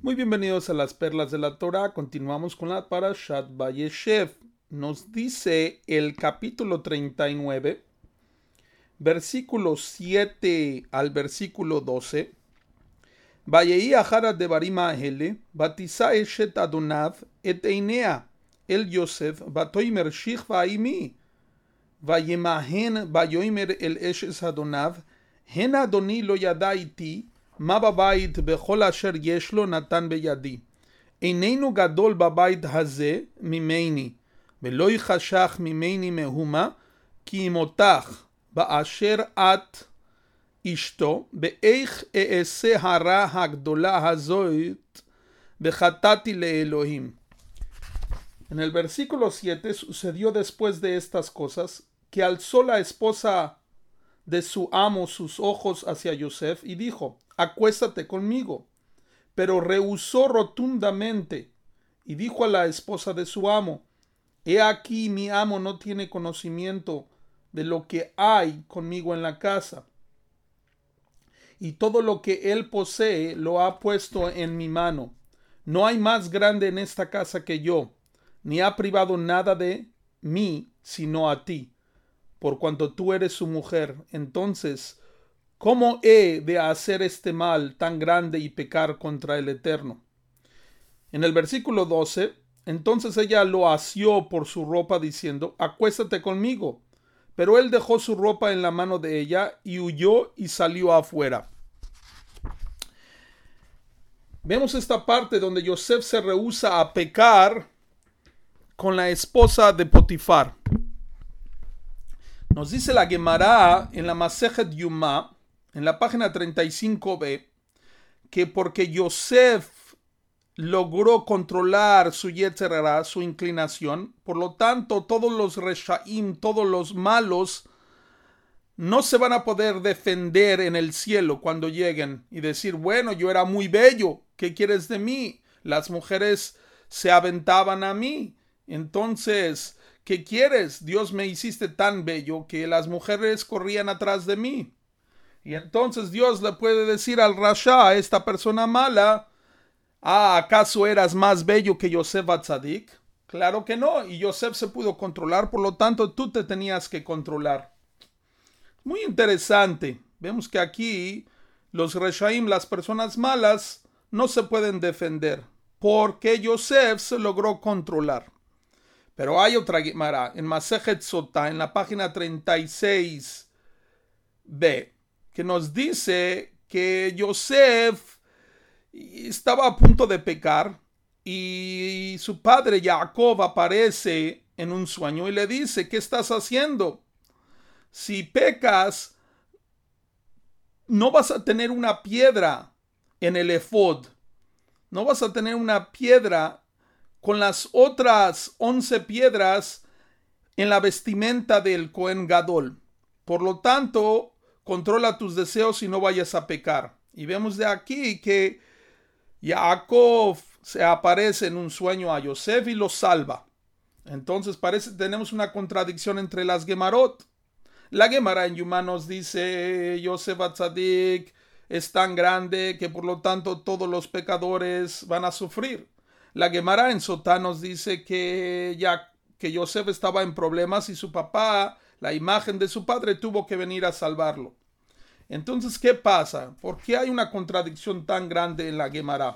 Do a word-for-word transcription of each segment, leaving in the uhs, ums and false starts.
Muy bienvenidos a las perlas de la Torah. Continuamos con la Parashat Vayeshev. Nos dice el capítulo treinta y nueve, versículo siete al versículo doce. Vayehi achar devarim האלה, ותישא אשת אדוניו את עיניה אל יוסף, ותאמר שכבה עמי. וימהן ויאמר אל אשת אדוניו, הן אדוני לא ידע איתי, מה בבית בכל אשר יש לו נתן בידי. איננו גדול בבית הזה ממני, ולא יחשך ממני מהומה, כי אם אותך באשר את אשתו, באיך אעשה הרע הגדולה הזאת, וחטאתי לאלוהים. En el versículo siete sucedió después de estas cosas que alzó la esposa de su amo sus ojos hacia Yosef y dijo: acuéstate conmigo. Pero rehusó rotundamente y dijo a la esposa de su amo: he aquí mi amo no tiene conocimiento de lo que hay conmigo en la casa, y todo lo que él posee lo ha puesto en mi mano. No hay más grande en esta casa que yo, ni ha privado nada de mí sino a ti, por cuanto tú eres su mujer. Entonces, ¿cómo he de hacer este mal tan grande y pecar contra el Eterno? En el versículo doce, entonces ella lo asió por su ropa diciendo: acuéstate conmigo. Pero él dejó su ropa en la mano de ella y huyó y salió afuera. Vemos esta parte donde Yosef se rehúsa a pecar con la esposa de Potifar. Nos dice la Gemara en la Masejet Yuma, en la página treinta y cinco b, que porque Yosef logró controlar su Yetzer Hara, su inclinación, por lo tanto todos los Reshaim, todos los malos, no se van a poder defender en el cielo cuando lleguen y decir: bueno, yo era muy bello, ¿qué quieres de mí? Las mujeres se aventaban a mí, entonces, ¿qué quieres? Dios me hiciste tan bello que las mujeres corrían atrás de mí. Y entonces Dios le puede decir al Rasha, a esta persona mala: ah, ¿acaso eras más bello que Yosef Atzadik? Claro que no, y Yosef se pudo controlar, por lo tanto tú te tenías que controlar. Muy interesante. Vemos que aquí los Reshaim, las personas malas, no se pueden defender, porque Yosef se logró controlar. Pero hay otra Gemara en Masejet Sotá, en la página treinta y seis b, que nos dice que Yosef estaba a punto de pecar y su padre Jacob aparece en un sueño y le dice: ¿qué estás haciendo? Si pecas, no vas a tener una piedra en el efod, no vas a tener una piedra con las otras once piedras en la vestimenta del Cohen Gadol. Por lo tanto, controla tus deseos y no vayas a pecar. Y vemos de aquí que Jacob se aparece en un sueño a Yosef y lo salva. Entonces parece que tenemos una contradicción entre las Gemarot. La Gemara en Yuma nos dice: Yosef Atzadik es tan grande que por lo tanto todos los pecadores van a sufrir. La Gemara en Sotá nos dice que ya que Yosef estaba en problemas y su papá, la imagen de su padre, tuvo que venir a salvarlo. Entonces, ¿qué pasa? ¿Por qué hay una contradicción tan grande en la Gemara?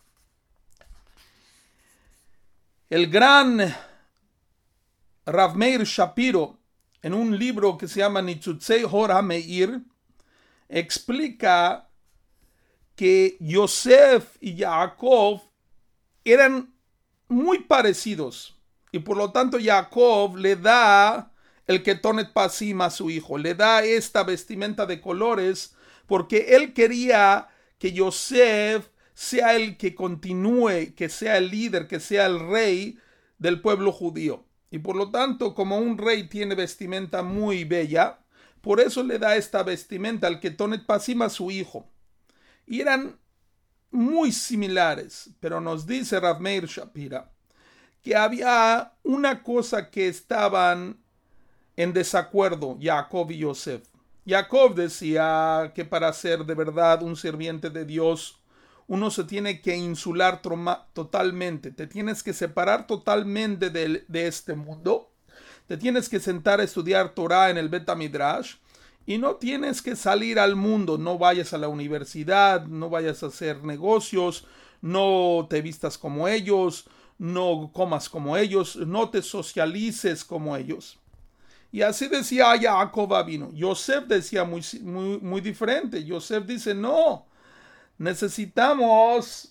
El gran Rav Meir Shapiro, en un libro que se llama Nitzutzei Hor HaMeir, explica que Yosef y Jacob eran muy parecidos, y por lo tanto Jacob le da el Ketonet Pasim a su hijo, le da esta vestimenta de colores porque él quería que Yosef sea el que continúe, que sea el líder, que sea el rey del pueblo judío. Y por lo tanto, como un rey tiene vestimenta muy bella, por eso le da esta vestimenta, el Ketonet Pasim, a su hijo. Y eran muy similares, pero nos dice Rav Meir Shapira que había una cosa que estaban en desacuerdo Jacob y Yosef. Jacob decía que para ser de verdad un sirviente de Dios, uno se tiene que insular totalmente, te tienes que separar totalmente de, de este mundo, te tienes que sentar a estudiar Torah en el Bet Midrash y no tienes que salir al mundo, no vayas a la universidad, no vayas a hacer negocios, no te vistas como ellos, no comas como ellos, no te socialices como ellos. Y así decía Jacob Avinu. Yosef decía muy, muy, muy diferente. Yosef dice, no, necesitamos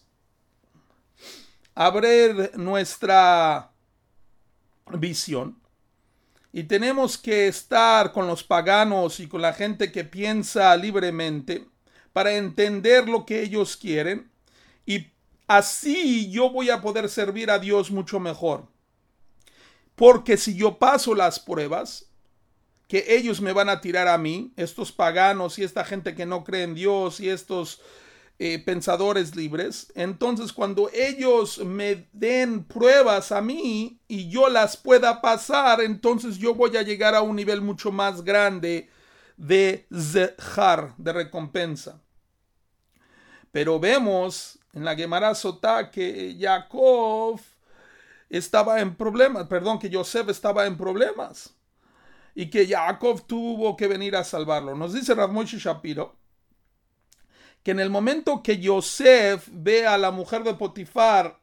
abrir nuestra visión y tenemos que estar con los paganos y con la gente que piensa libremente para entender lo que ellos quieren, y así yo voy a poder servir a Dios mucho mejor. Porque si yo paso las pruebas que ellos me van a tirar a mí, estos paganos y esta gente que no cree en Dios y estos eh, pensadores libres, entonces cuando ellos me den pruebas a mí y yo las pueda pasar, entonces yo voy a llegar a un nivel mucho más grande de zehar, de recompensa. Pero vemos en la Gemara Sotá que Jacob estaba en problemas, perdón, que Yosef estaba en problemas y que Jacob tuvo que venir a salvarlo. Nos dice Rav Moshe Shapiro que en el momento que Yosef ve a la mujer de Potifar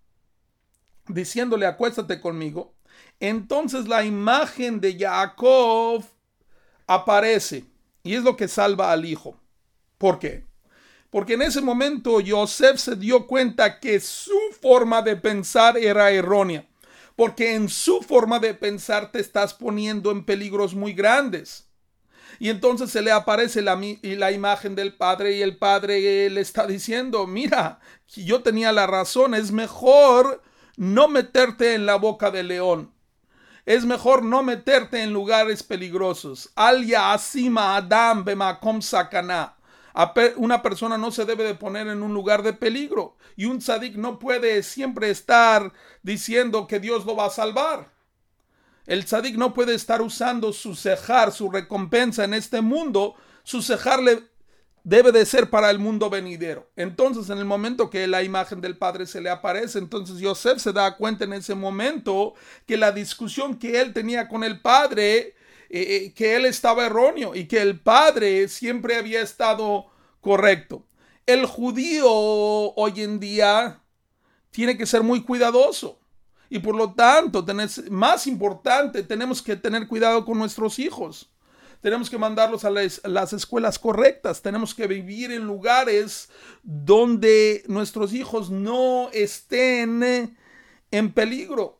diciéndole acuéstate conmigo, entonces la imagen de Jacob aparece y es lo que salva al hijo. ¿Por qué? Porque en ese momento Yosef se dio cuenta que su forma de pensar era errónea. Porque en su forma de pensar te estás poniendo en peligros muy grandes. Y entonces se le aparece la, la imagen del padre y el padre le está diciendo, mira, yo tenía la razón, es mejor no meterte en la boca del león. Es mejor no meterte en lugares peligrosos. Al ya'asima adam bemakom sakana. Una persona no se debe de poner en un lugar de peligro, y un tzadik no puede siempre estar diciendo que Dios lo va a salvar. El tzadik no puede estar usando su sejar, su recompensa en este mundo. Su sejar le debe de ser para el mundo venidero. Entonces, en el momento que la imagen del padre se le aparece, entonces Yosef se da cuenta en ese momento que la discusión que él tenía con el padre, Eh, que él estaba erróneo y que el padre siempre había estado correcto. El judío hoy en día tiene que ser muy cuidadoso y por lo tanto, tenés, más importante, tenemos que tener cuidado con nuestros hijos. Tenemos que mandarlos a las, a las escuelas correctas. Tenemos que vivir en lugares donde nuestros hijos no estén en peligro.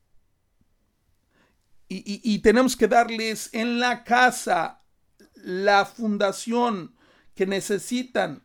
Y, y, y tenemos que darles en la casa la fundación que necesitan,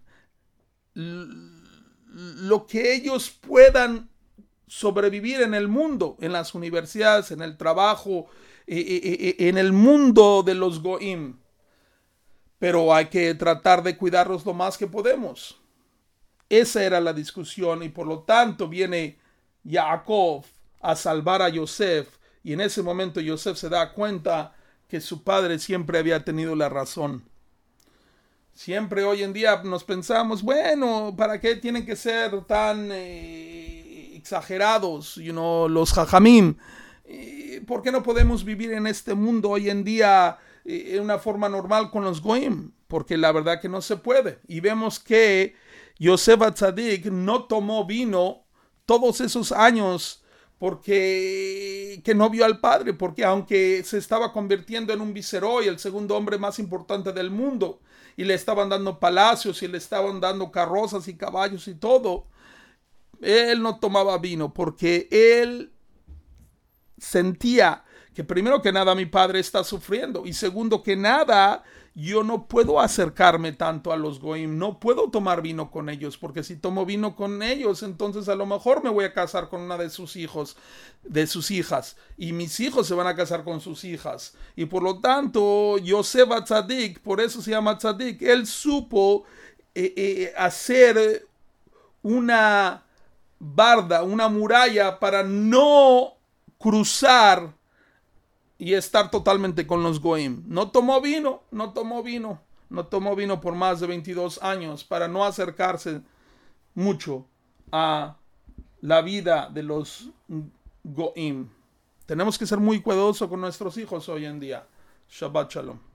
lo que ellos puedan sobrevivir en el mundo, en las universidades, en el trabajo, en el mundo de los goim. Pero hay que tratar de cuidarlos lo más que podemos. Esa era la discusión y por lo tanto viene Jacob a salvar a Yosef. Y en ese momento Yosef se da cuenta que su padre siempre había tenido la razón. Siempre hoy en día nos pensamos, bueno, ¿para qué tienen que ser tan eh, exagerados, you know, los jajamim? ¿Por qué no podemos vivir en este mundo hoy en día eh, en una forma normal con los goim? Porque la verdad que no se puede. Y vemos que Yosef Atzadik no tomó vino todos esos años porque que no vio al padre, porque aunque se estaba convirtiendo en un viceroy, el segundo hombre más importante del mundo, y le estaban dando palacios y le estaban dando carrozas y caballos y todo, él no tomaba vino porque él sentía que primero que nada mi padre está sufriendo y segundo que nada yo no puedo acercarme tanto a los goim, no puedo tomar vino con ellos, porque si tomo vino con ellos, entonces a lo mejor me voy a casar con una de sus hijos, de sus hijas, y mis hijos se van a casar con sus hijas, y por lo tanto, Yosef Atzadik, por eso se llama Tzadik, él supo eh, eh, hacer una barda, una muralla para no cruzar y estar totalmente con los goim. No tomó vino, no tomó vino, no tomó vino por más de veintidós años para no acercarse mucho a la vida de los Goim. Tenemos que ser muy cuidadosos con nuestros hijos hoy en día. Shabbat Shalom.